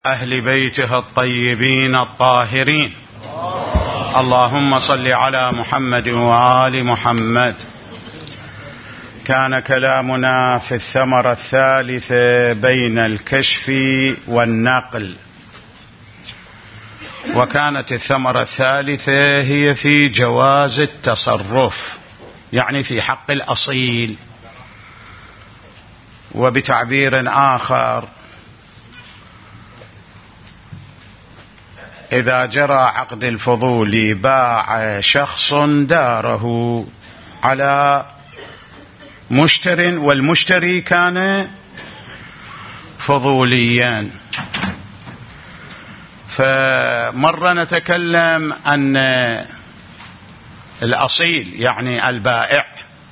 أهل بيته الطيبين الطاهرين. اللهم صل على محمد وآل محمد. كان كلامنا في الثمرة الثالثة بين الكشف والنقل، وكانت الثمرة الثالثة هي في جواز التصرف، يعني في حق الأصيل، وبتعبير آخر إذا جرى عقد الفضول باع شخص داره على مشتر والمشتري كان فضوليا، فمرة نتكلم أن الأصيل يعني البائع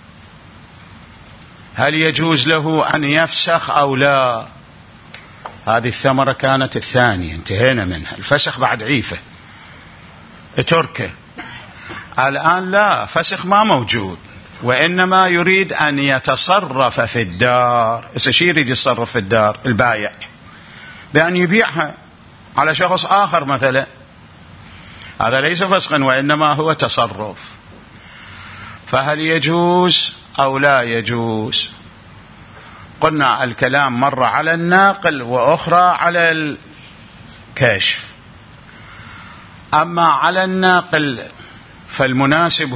هل يجوز له أن يفسخ أو لا. هذه الثمرة كانت الثانية، انتهينا منها. الفسخ بعد عيفة تركه، الآن لا، فسخ ما موجود، وإنما يريد أن يتصرف في الدار. إيش يريد يتصرف في الدار البائع؟ بأن يبيعها على شخص آخر مثلا. هذا ليس فسخا وإنما هو تصرف. فهل يجوز أو لا يجوز؟ قلنا الكلام مرة على الناقل وأخرى على الكشف. أما على الناقل فالمناسب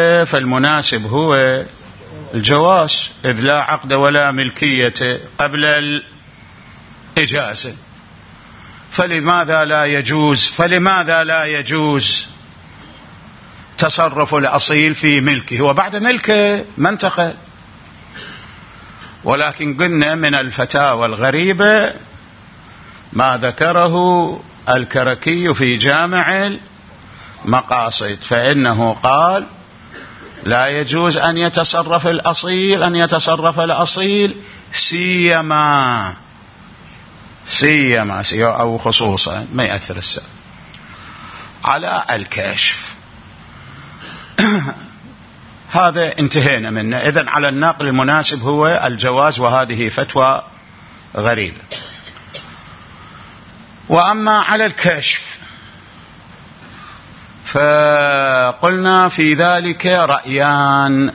هو الجواز، إذ لا عقد ولا ملكية قبل الإجازة. فلماذا لا يجوز تصرف الأصيل في ملكه وبعد ملكه ما انتقل؟ ولكن قلنا من الفتاوى الغريبة ما ذكره الكركي في جامع المقاصد، فإنه قال لا يجوز أن يتصرف الأصيل سيما أو خصوصا، ما يأثر السبب على الكشف. هذا انتهينا منه. إذن على الناقل المناسب هو الجواز، وهذه فتوى غريبة. وأما على الكشف فقلنا في ذلك رأيان.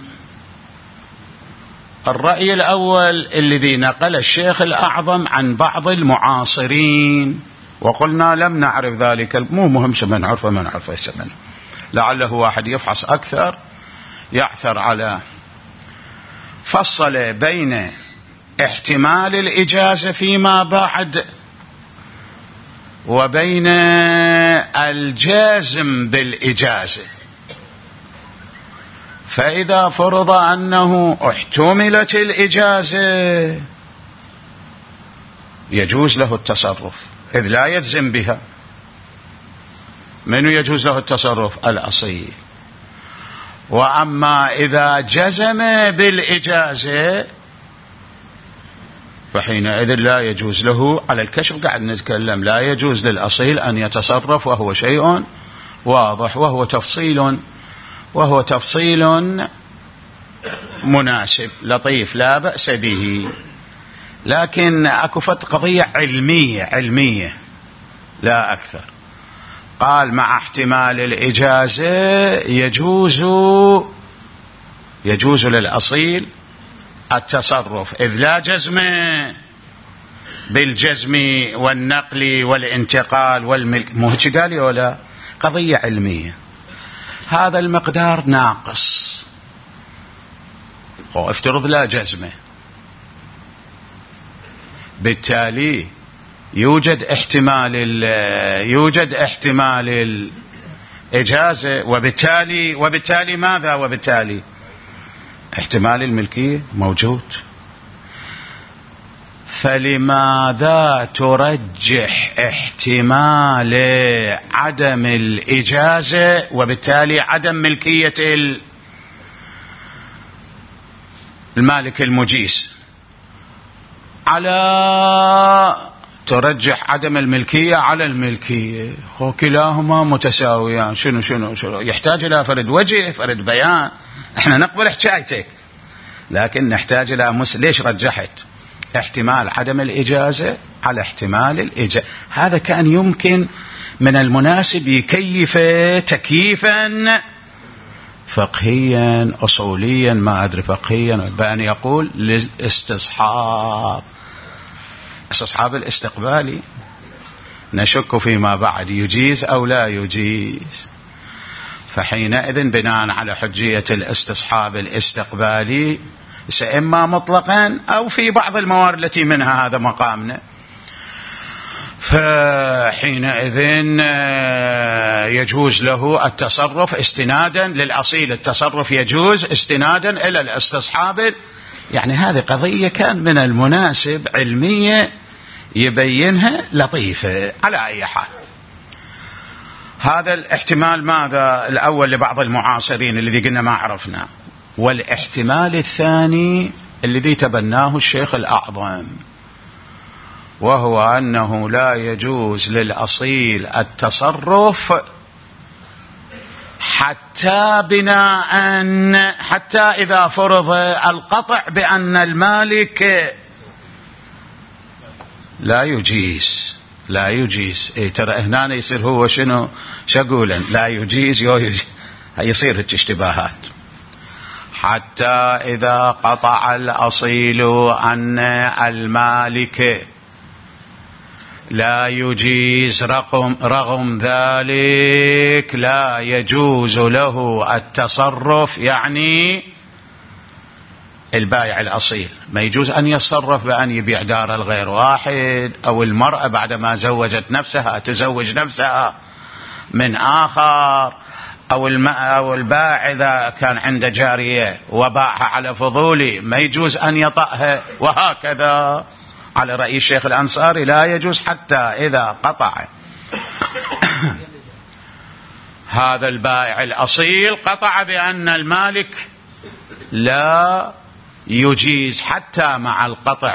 الرأي الأول الذي نقل الشيخ الأعظم عن بعض المعاصرين، وقلنا لم نعرف ذلك، مو مهم شو ما نعرفه لعله واحد يفحص أكثر يعثر على. فصل بين احتمال الإجازة فيما بعد وبين الجازم بالإجازة. فإذا فرض أنه احتملت الإجازة يجوز له التصرف، إذ لا يجزم بها. من يجوز له التصرف؟ الأصيل. وأما إذا جزم بالإجازة فحينئذ لا يجوز له. على الكشف قاعد نتكلم، لا يجوز للأصيل أن يتصرف، وهو شيء واضح، وهو تفصيل مناسب لطيف لا بأس به. لكن أكو قضية علمية لا أكثر. قال مع احتمال الإجازة يجوز للأصيل التصرف، إذ لا جزم بالجزم والنقل والانتقال والملك. مو هيك قال ولا؟ قضية علمية. هذا المقدار ناقص، افترض لا جزمه، بالتالي يوجد احتمال الإجازة، وبالتالي ماذا؟ وبالتالي احتمال الملكية موجود. فلماذا ترجح احتمال عدم الإجازة وبالتالي عدم ملكية المالك المجيز ترجح عدم الملكية على الملكية؟ كلاهما متساويان. شنو يحتاج إلى فرد وجه، فرد بيان. احنا نقبل حكايتك، لكن نحتاج إلى ليش رجحت احتمال عدم الإجازة على احتمال الإجازة. هذا كان يمكن من المناسب يكيف تكييفا فقهيا أصوليا، ما أدري فقهيا، بأن يقول للاستصحاب، استصحاب الاستقبالي نشك فيما بعد يجيز أو لا يجيز. فحينئذ بناء على حجية الاستصحاب الاستقبالي إما مطلقا أو في بعض الموارد التي منها هذا مقامنا، فحينئذ يجوز له التصرف استنادا للأصيل، التصرف يجوز استنادا إلى الاستصحاب. يعني هذه قضية كان من المناسب علمية يبينها لطيفة. على أي حال هذا الاحتمال ماذا الأول لبعض المعاصرين الذي قلنا ما عرفنا، والاحتمال الثاني الذي تبناه الشيخ الأعظم، وهو أنه لا يجوز للأصيل التصرف حتى إذا فرض القطع بأن المالك لا يجيز. ترى هنا يصير هو شنو شقولا لا يجيز يصير الاشتباهات. حتى إذا قطع الأصيل أن المالك لا يجيز رغم ذلك لا يجوز له التصرف، يعني البائع الأصيل ما يجوز أن يتصرف بأن يبيع دار الغير واحد، أو المرأة بعدما زوجت نفسها تزوج نفسها من آخر، أو البائع إذا كان عنده جارية وباعها على فضولي ما يجوز أن يطأها، وهكذا على رأي الشيخ الأنصاري لا يجوز حتى إذا قطع هذا البائع الأصيل قطع بأن المالك لا يجيز، حتى مع القطع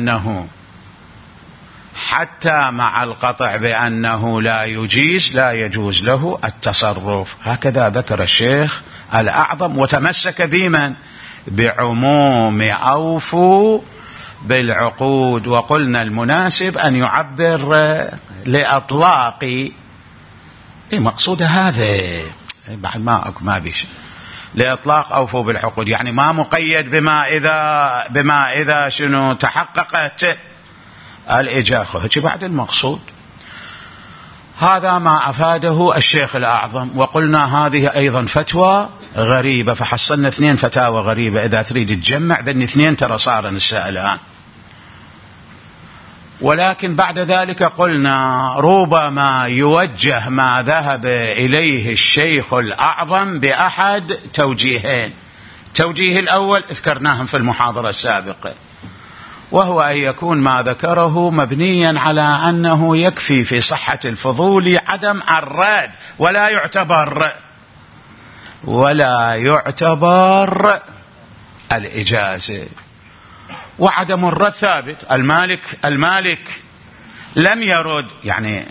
بأنه لا يجيز لا يجوز له التصرف. هكذا ذكر الشيخ الأعظم، وتمسك بمن؟ بعموم أوفوا بالعقود. وقلنا المناسب أن يعبر لأطلاق مقصود هذا بعد ما بيش لإطلاق أوفوا بالعقود، يعني ما مقيد بما إذا شنو تحققت الإجاخة، هيك بعد المقصود. هذا ما أفاده الشيخ الأعظم. وقلنا هذه أيضا فتوى غريبة، فحصلنا 2 فتاوى غريبة. إذا تريد تجمع ذن 2 ترى صار نساء الآن. ولكن بعد ذلك قلنا ربما يوجه ما ذهب إليه الشيخ الأعظم بأحد توجيهين. توجيه الأول ذكرناهم في المحاضرة السابقة، وهو أن يكون ما ذكره مبنيا على أنه يكفي في صحة الفضول عدم الرد، ولا يعتبر الإجازة. وعدم الرد ثابت، المالك لم يرد، يعني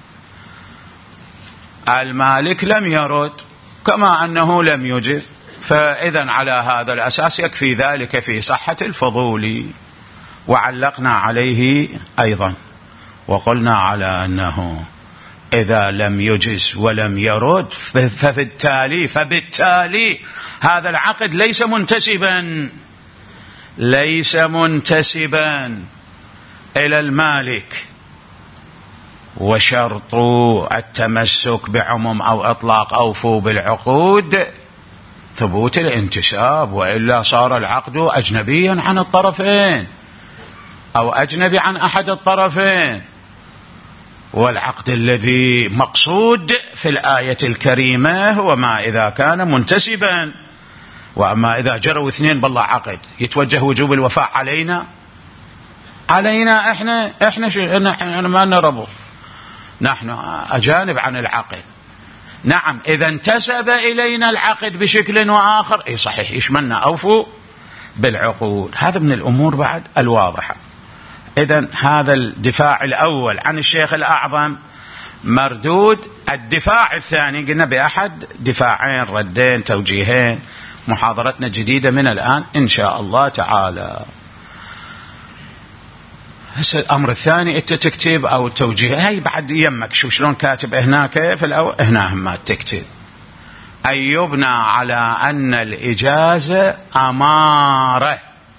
المالك لم يرد كما أنه لم يجز، فإذا على هذا الأساس يكفي ذلك في صحة الفضول. وعلقنا عليه أيضا وقلنا على أنه إذا لم يجز ولم يرد فبالتالي هذا العقد ليس منتسبا إلى المالك. وشرط التمسك بعموم أو إطلاق أوفوا بالعقود ثبوت الانتساب، وإلا صار العقد أجنبيا عن الطرفين أو أجنبي عن أحد الطرفين. والعقد الذي مقصود في الآية الكريمة هو ما إذا كان منتسبا. وأما إذا جروا 2 بالله عقد يتوجه وجوب الوفاء علينا احنا ما نربط، نحن أجانب عن العقد. نعم إذا انتسب إلينا العقد بشكل وآخر أي صحيح يشملنا أوفوا بالعقود. هذا من الأمور بعد الواضحة. إذن هذا الدفاع الأول عن الشيخ الأعظم مردود. الدفاع الثاني قلنا بأحد دفاعين ردين توجيهين، محاضرتنا جديدة من الآن إن شاء الله تعالى. هسه الأمر الثاني أنت تكتب أو التوجيه، هاي بعد يمك شو شلون كاتب هناك في الأول هنا هم تكتب أن يبنى على أن الإجازة أمارة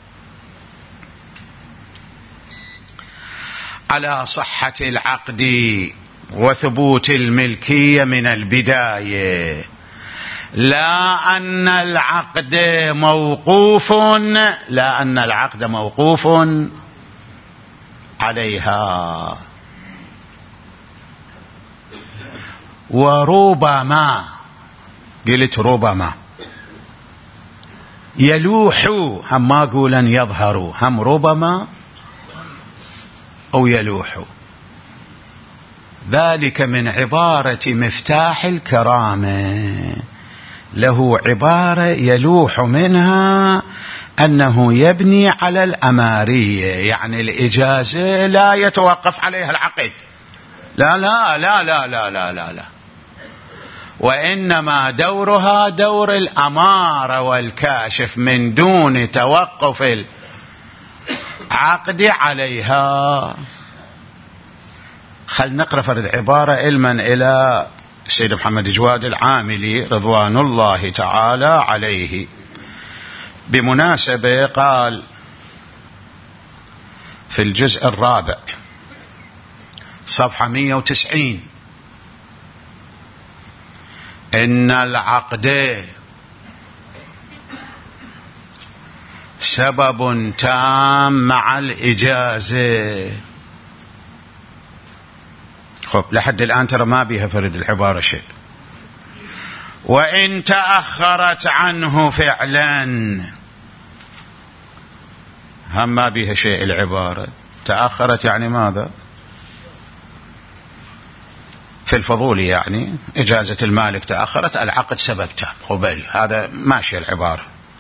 على صحة العقد وثبوت الملكية من البداية، لا أن العقد موقوف عليها. وربما قلت ربما يلوح، هم ما قولا يظهر، هم ربما أو يلوح. ذلك من عبارة مفتاح الكرامة، له عبارة يلوح منها أنه يبني على الأمارية، يعني الإجازة لا يتوقف عليها العقد، لا لا لا لا لا لا لا, لا. وإنما دورها دور الأمارة والكاشف من دون توقف العقد عليها. خل نقرأ فرد عبارة علما إلى السيد محمد جواد العاملي رضوان الله تعالى عليه. بمناسبة قال في الجزء الرابع صفحة 190: إن العقد سبب تام مع الإجازة. خب لحد الآن ترى ما بيها فرد العبارة شيء. وإن تأخرت عنه فعلا، هم ما بيها شيء العبارة. تأخرت يعني ماذا؟ في الفضولي يعني إجازة المالك تأخرت، العقد سبب تام قبل، هذا ماشي العبارة.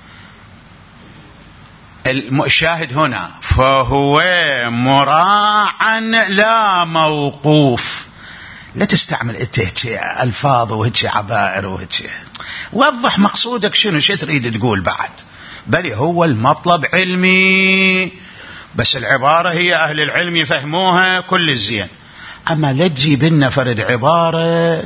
الشاهد هنا فهو مراعا لا موقوف. لا تستعمل الفاظ وهيك عبائر وهيك، وضح مقصودك شنو، شو تريد تقول بعد. بل هو المطلب علمي، بس العبارة هي أهل العلم يفهموها كل الزين. أما لا تجيب لنا فرد عبارة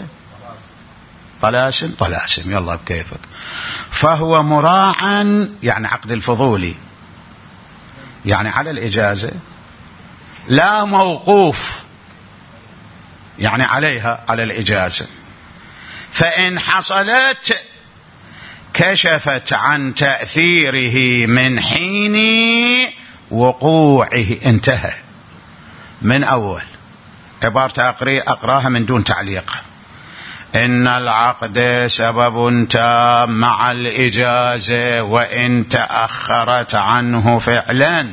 طلاسم يلا بكيفك. فهو مراعا يعني عقد الفضولي يعني على الإجازة، لا موقوف يعني عليها على الإجازة. فإن حصلت كشفت عن تأثيره من حين وقوعه. انتهى من أول عبارة أقراها من دون تعليق. إن العقد سبب تام مع الإجازة وإن تأخرت عنه فعلا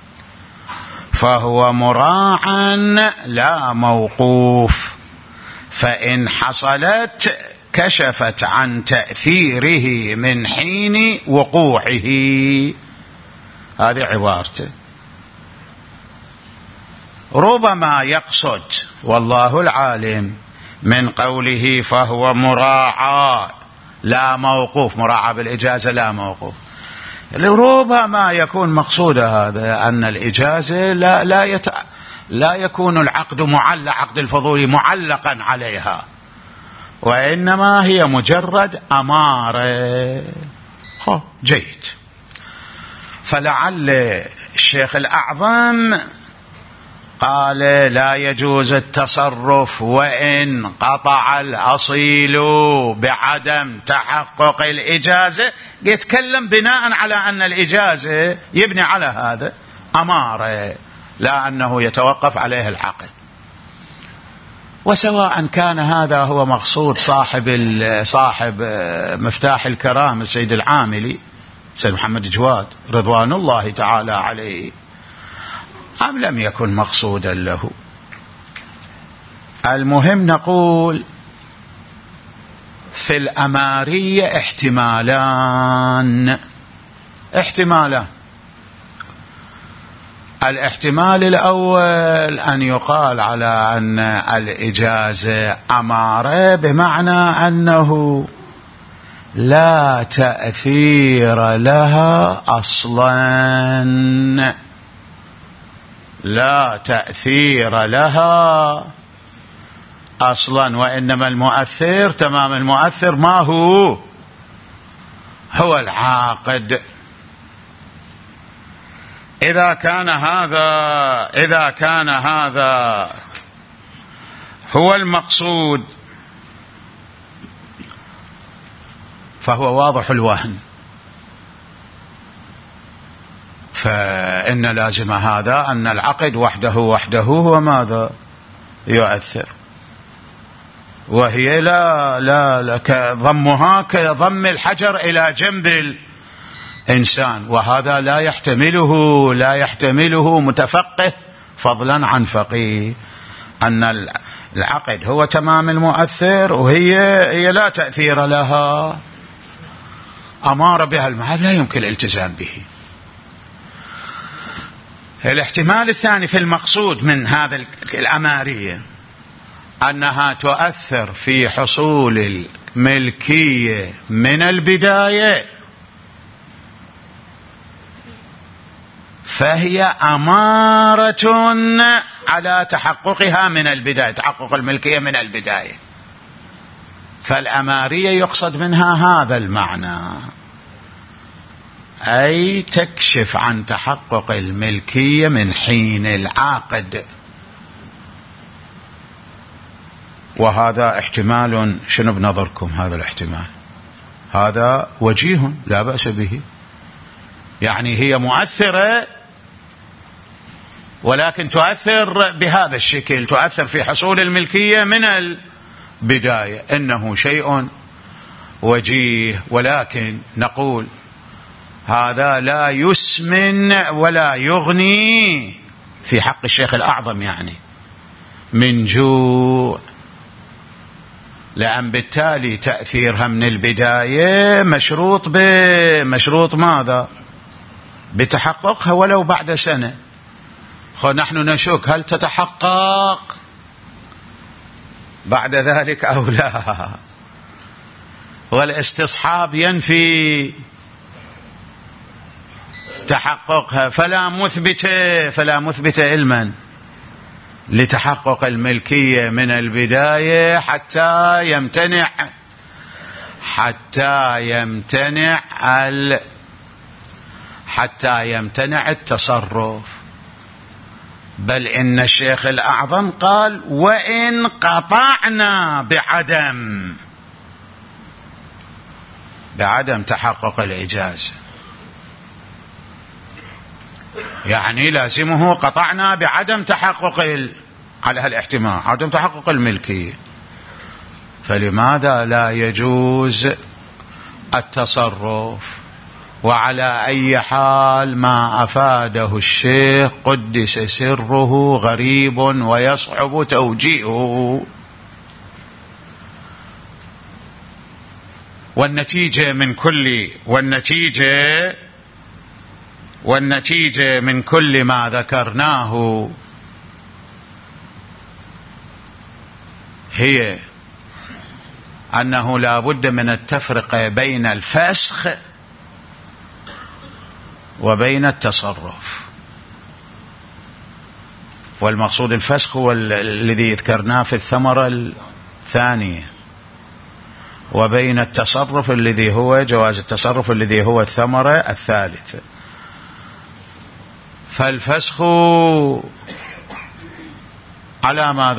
فهو مراعا لا موقوف. فإن حصلت كشفت عن تأثيره من حين وقوعه. هذه عبارته. ربما يقصد والله العالم من قوله فهو مراعى لا موقوف، مراعى بالإجازة لا موقوف، ربما يكون مقصود هذا أن الإجازة لا يكون العقد عقد الفضول معلقا عليها، وإنما هي مجرد أمارة. جيد. فلعل الشيخ الأعظم قال لا يجوز التصرف وإن قطع الأصيل بعدم تحقق الإجازة، يتكلم بناء على أن الإجازة يبني على هذا أمارة، لا أنه يتوقف عليه العقد. وسواء كان هذا هو مقصود صاحب مفتاح الكرام السيد العاملي سيد محمد جواد رضوان الله تعالى عليه أم لم يكن مقصودا له، المهم نقول في الأمارية احتمالان. الاحتمال الأول أن يقال على أن الإجازة أمارة بمعنى أنه لا تأثير لها أصلا، لا تأثير لها أصلا، وإنما المؤثر تمام المؤثر ما هو العاقد. إذا كان هذا هو المقصود فهو واضح الوهن، فإن لازم هذا أن العقد وحده هو ماذا يؤثر، وهي لا ضمها كضم الحجر إلى جنب الإنسان، وهذا لا يحتمله متفقه فضلا عن فقيه، أن العقد هو تمام المؤثر وهي لا تأثير لها، أمار بها المحل لا يمكن الالتزام به. الاحتمال الثاني في المقصود من هذا الأمارية أنها تؤثر في حصول الملكية من البداية، فهي أمارة على تحققها من البداية، تحقق الملكية من البداية، فالأمارية يقصد منها هذا المعنى، أي تكشف عن تحقق الملكية من حين العقد. وهذا احتمال شنو بنظركم؟ هذا الاحتمال هذا وجيه لا بأس به، يعني هي مؤثرة ولكن تؤثر بهذا الشكل، تؤثر في حصول الملكية من البداية، إنه شيء وجيه. ولكن نقول هذا لا يسمن ولا يغني في حق الشيخ الأعظم يعني من جوع، لأن بالتالي تأثيرها من البداية مشروط ماذا؟ بتحققها ولو بعد سنة. نحن نشك هل تتحقق بعد ذلك أو لا، والاستصحاب ينفي تحققها، فلا مثبت علما لتحقق الملكية من البداية حتى يمتنع التصرف. بل إن الشيخ الأعظم قال وإن قطعنا بعدم تحقق الإجازة، يعني لازمه قطعنا بعدم تحقق على هالاحتمال عدم تحقق الملكية، فلماذا لا يجوز التصرف؟ وعلى أي حال ما أفاده الشيخ قدس سره غريب ويصعب توجيهه. والنتيجة من كل ما ذكرناه هي أنه لا بد من التفرقة بين الفسخ وبين التصرف، والمقصود الفسخ هو الذي ذكرناه في الثمرة الثانية، وبين التصرف الذي هو جواز التصرف الذي هو الثمرة الثالثة. فالفسخ على ما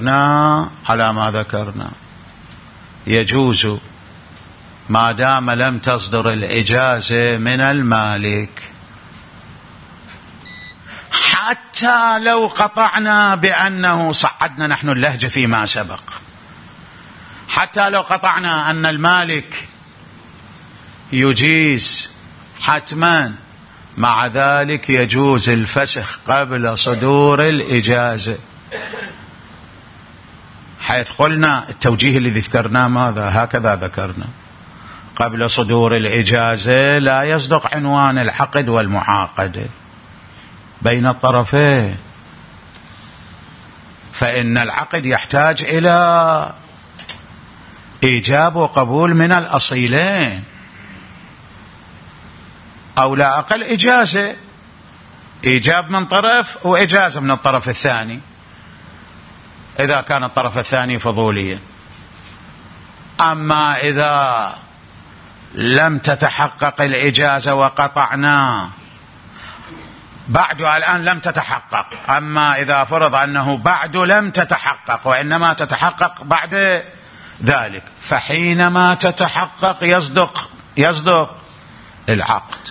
ذكرنا يجوز ما دام لم تصدر الإجازة من المالك، حتى لو قطعنا بأنه صعدنا نحن اللهجة فيما سبق، حتى لو قطعنا أن المالك يجيز حتما، مع ذلك يجوز الفسخ قبل صدور الإجازة، حيث قلنا التوجيه الذي ذكرناه ماذا؟ هكذا ذكرنا قبل صدور الإجازة لا يصدق عنوان العقد والمعاقدة بين الطرفين، فإن العقد يحتاج إلى إيجاب وقبول من الأصيلين، أو لا أقل إيجاب من طرف وإجازة من الطرف الثاني إذا كان الطرف الثاني فضوليا. أما إذا لم تتحقق الإجازة وقطعنا بعد الآن لم تتحقق، أما إذا فرض أنه بعد لم تتحقق وإنما تتحقق بعد ذلك، فحينما تتحقق يصدق العقد.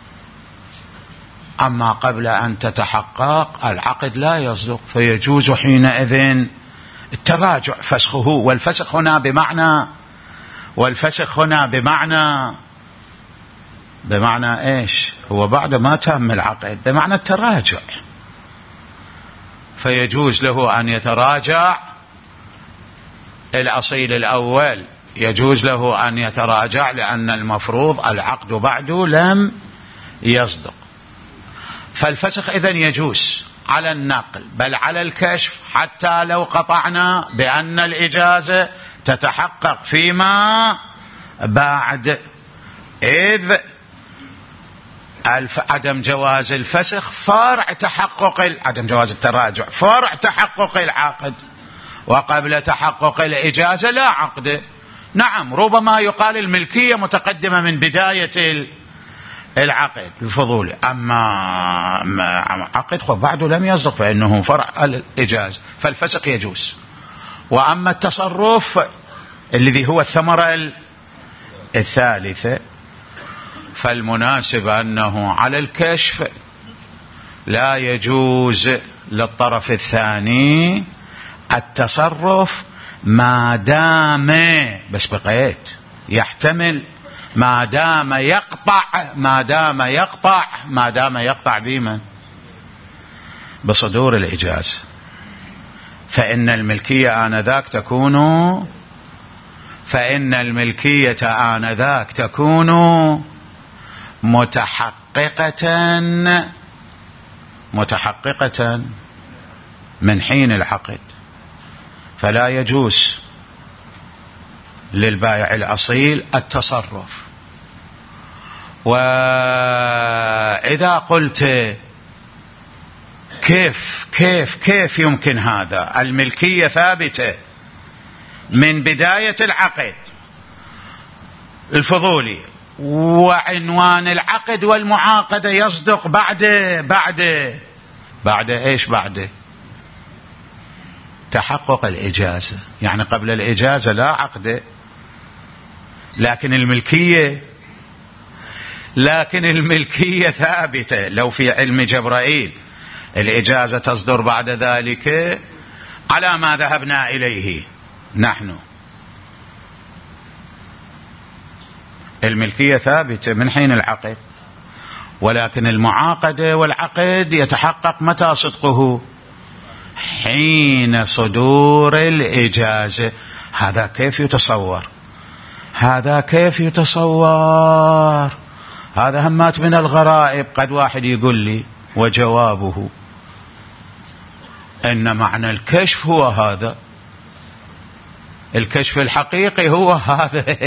أما قبل أن تتحقق العقد لا يصدق، فيجوز حينئذ التراجع فسخه. والفسخ هنا بمعنى إيش؟ هو بعد ما تم العقد، بمعنى التراجع، فيجوز له أن يتراجع. الأصيل الأول يجوز له أن يتراجع لأن المفروض العقد بعده لم يصدق، فالفسخ إذن يجوز على النقل بل على الكشف، حتى لو قطعنا بأن الإجازة تتحقق فيما بعد، إذ عدم جواز الفسخ فرع تحقق عدم جواز التراجع فرع تحقق العقد، وقبل تحقق الإجازة لا عقد. نعم، ربما يقال الملكية متقدمة من بداية العقد الفضولي، أما عقد بعده لم يصدق فإنه فرع الإجازة، فالفسخ يجوز. وأما التصرف الذي هو الثمرة الثالثة فالمناسب أنه على الكشف لا يجوز للطرف الثاني التصرف ما دام، بس بقيت يحتمل، ما دام يقطع بمن؟ بصدور الإجازة، فإن الملكية آنذاك تكون متحققة من حين العقد، فلا يجوز للبائع الأصيل التصرف. وإذا قلت كيف يمكن هذا؟ الملكية ثابتة من بداية العقد الفضولي، وعنوان العقد والمعاقدة يصدق بعد إيش؟ بعد تحقق الإجازة، يعني قبل الإجازة لا عقد. لكن الملكية ثابتة. لو في علم جبرائيل الإجازة تصدر بعد ذلك على ما ذهبنا إليه نحن، الملكية ثابتة من حين العقد، ولكن المعاقدة والعقد يتحقق متى صدقه؟ حين صدور الإجازة. هذا كيف يتصور؟ هذا همات من الغرائب. قد واحد يقول لي وجوابه إن معنى الكشف هو هذا، الكشف الحقيقي هو هذا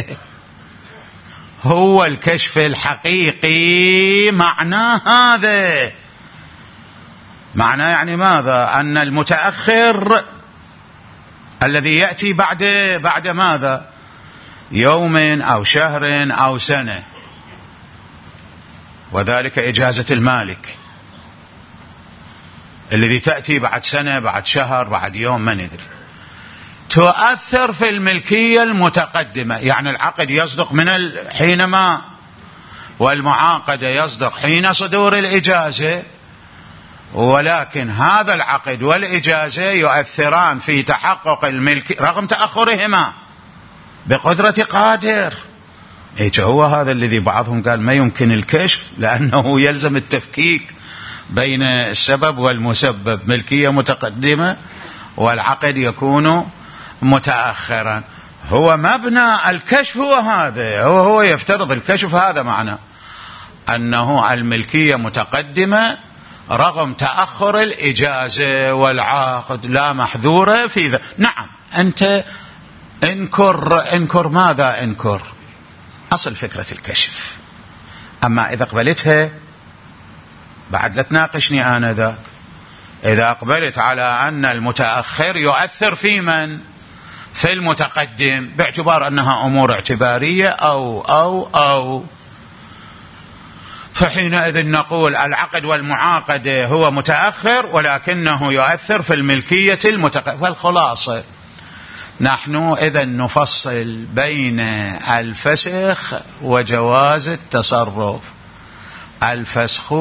هو الكشف الحقيقي معناه هذا. معناه يعني ماذا؟ أن المتأخر الذي يأتي بعد ماذا؟ يوم أو شهر أو سنة، وذلك إجازة المالك الذي تأتي بعد سنة بعد شهر بعد يوم ما ندري، تؤثر في الملكية المتقدمة. يعني العقد يصدق من حينما، والمعاقدة يصدق حين صدور الإجازة، ولكن هذا العقد والإجازة يؤثران في تحقق الملك رغم تأخرهما بقدرة قادر. هو هذا الذي بعضهم قال ما يمكن الكشف لأنه يلزم التفكيك بين السبب والمسبب، ملكية متقدمة والعقد يكون متأخرا. هو مبنى الكشف هو هذا، هو يفترض الكشف هذا معنى أنه الملكية متقدمة رغم تأخر الإجازة والعقد، لا محذورة في ذا. نعم، أنت انكر ماذا انكر؟ أصل فكرة الكشف. أما إذا قبلتها بعد لا تناقشني آنذاك. إذا أقبلت على أن المتأخر يؤثر في من؟ في المتقدم، باعتبار أنها أمور اعتبارية أو فحينئذ نقول العقد والمعاقد هو متأخر ولكنه يؤثر في الملكية المتقدمة. فالخلاصة نحن إذن نفصل بين الفسخ وجواز التصرف. الفسخ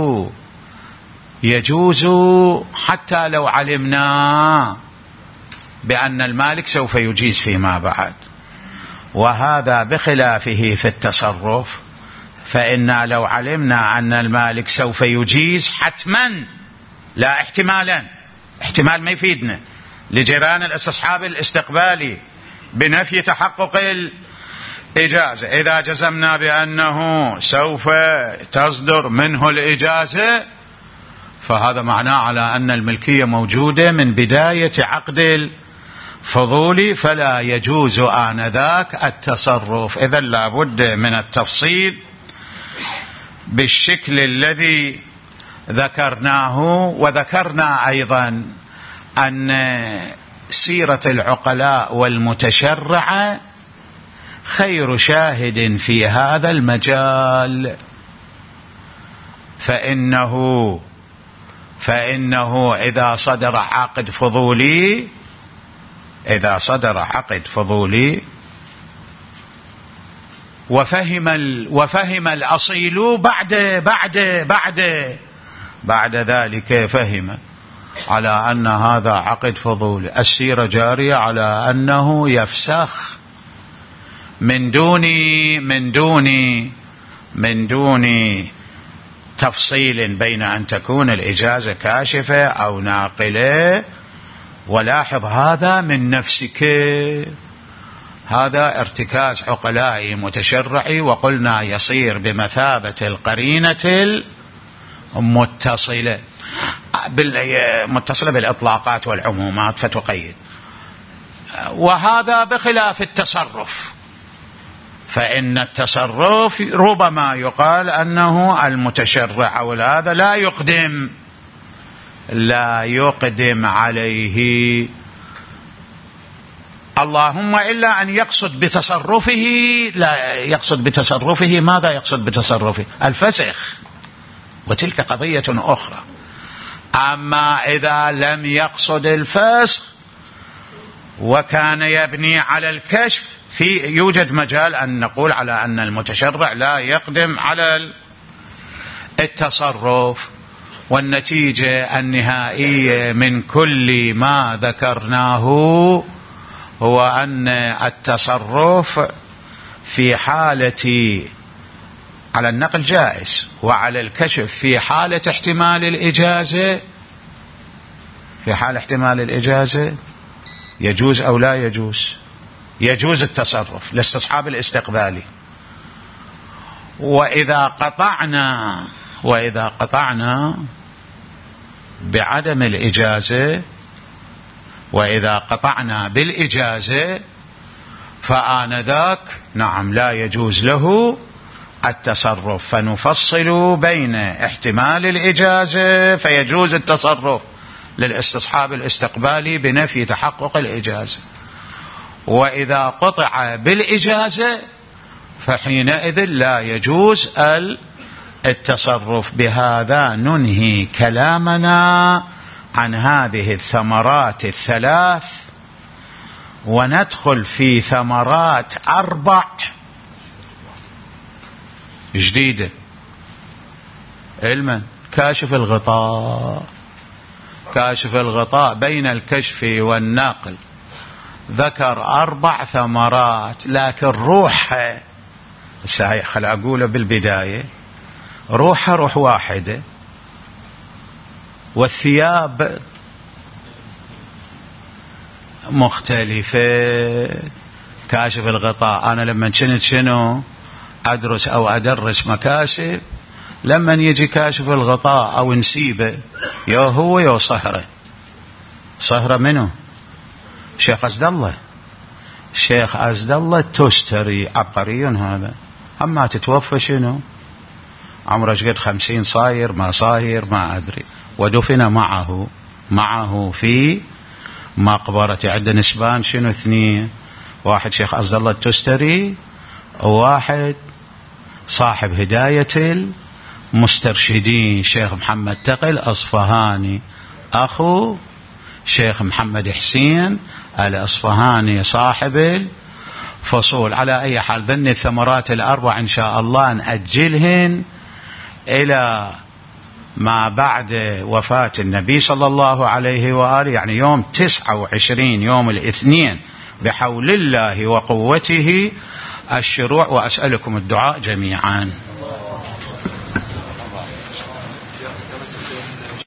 يجوز حتى لو علمنا بأن المالك سوف يجيز فيما بعد، وهذا بخلافه في التصرف، فإنا لو علمنا أن المالك سوف يجيز حتما لا احتمالا، احتمال ما يفيدنا لجيران الاستصحاب الاستقبالي بنفي تحقق الإجازة. إذا جزمنا بأنه سوف تصدر منه الإجازة فهذا معناه على أن الملكية موجودة من بداية عقد الفضول، فلا يجوز آنذاك التصرف. إذن لا بد من التفصيل بالشكل الذي ذكرناه. وذكرنا أيضا أن سيرة العقلاء والمتشرع خير شاهد في هذا المجال، فإنه إذا صدر عقد فضولي وفهم الأصيل بعد ذلك فهم على أن هذا عقد فضولي، السيرة جارية على أنه يفسخ من دون تفصيل بين أن تكون الإجازة كاشفة أو ناقلة. ولاحظ هذا من نفسك، هذا ارتكاز عقلائي متشرعي، وقلنا يصير بمثابة القرينة المتصلة بالإطلاقات والعمومات فتقيد. وهذا بخلاف التصرف، فإن التصرف ربما يقال أنه المتشرع أو هذا لا يقدم عليه، اللهم إلا أن يقصد بتصرفه. لا يقصد بتصرفه، ماذا يقصد بتصرفه؟ الفسخ، وتلك قضية أخرى. أما إذا لم يقصد الفسخ وكان يبني على الكشف، يوجد مجال أن نقول على أن المتشرع لا يقدم على التصرف. والنتيجة النهائية من كل ما ذكرناه هو أن التصرف في حالة على النقل جائز، وعلى الكشف في حالة احتمال الإجازة، في حال احتمال الإجازة يجوز أو لا يجوز؟ يجوز التصرف لاستصحاب الاستقبالي. وإذا قطعنا بعدم الإجازة، وإذا قطعنا بالإجازة فآنذاك نعم لا يجوز له التصرف، فنفصل بين احتمال الإجازة فيجوز التصرف للاستصحاب الاستقبالي بنفي تحقق الإجازة، وإذا قطع بالإجازة فحينئذ لا يجوز التصرف. بهذا ننهي كلامنا عن هذه الثمرات الثلاث، وندخل في ثمرات 4 جديدة. علما كاشف الغطاء بين الكشف والنقل ذكر 4 ثمرات، لكن روحها خل أقوله بالبداية، روح واحدة، والثياب مختلفة. كاشف الغطاء، أنا لما كنت أدرس أو أدرس مكاسب، لما يجي كاشف الغطاء أو نسيبه يا هو يا صهرة منه شيخ أزد الله تشتري عبقري هذا، أما تتوفى عمره قد 50 صاير ما صاير ما أدري. ودفن معه في مقبرة. عند نسبان شنو 2، واحد شيخ عبد الله التستري وواحد صاحب هداية المسترشدين شيخ محمد تقي الأصفهاني أخو شيخ محمد حسين الأصفهاني صاحب الفصول. على أي حال ذني الثمرات الأربع إن شاء الله نأجلهن إلى ما بعد وفاة النبي صلى الله عليه وآله، يعني يوم 29 يوم الاثنين بحول الله وقوته الشروع. وأسألكم الدعاء جميعا.